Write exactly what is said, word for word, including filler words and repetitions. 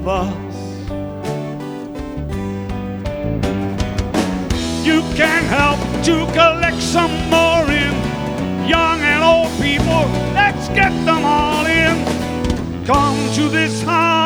of us. You can't help to collect some more in, young and old people, let's get them all in. Come to this house.